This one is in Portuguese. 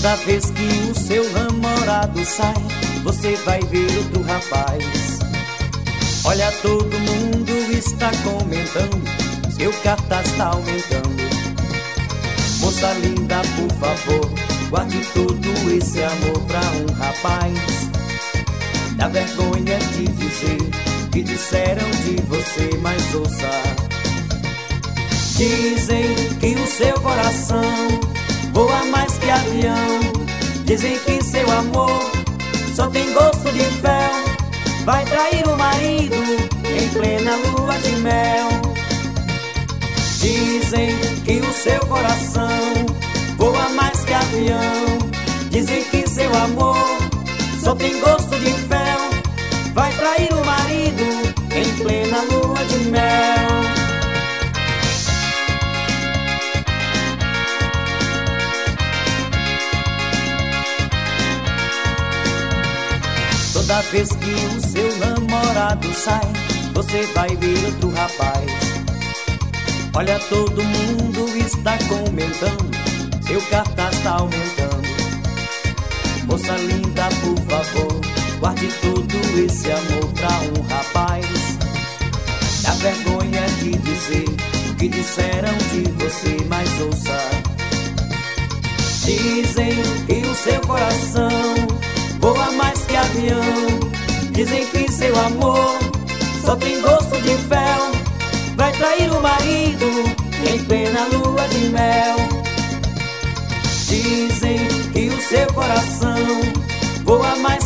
Toda vez que o seu namorado sai, você vai ver outro rapaz. Olha, todo mundo está comentando, seu cartaz está aumentando. Moça linda, por favor, guarde todo esse amor pra um rapaz. Dá vergonha de dizer que disseram de você, mas ouça. Dizem que o seu coração voa mais que avião. Dizem que seu amor só tem gosto de fel. Vai trair o marido em plena lua de mel. Dizem que o seu coração voa mais que avião. Dizem que seu amor só tem gosto de fel. Vai trair o marido em plena lua de mel. Toda vez que o seu namorado sai, você vai ver outro rapaz. Olha, todo mundo está comentando, seu cartaz está aumentando. Moça linda, por favor, guarde todo esse amor pra um rapaz. Dá vergonha de dizer o que disseram de você, mas ouça. Dizem que o seu coração voa mais que avião. Dizem que seu amor só tem gosto de fel. Vai trair o marido em plena lua de mel. Dizem que o seu coração voa mais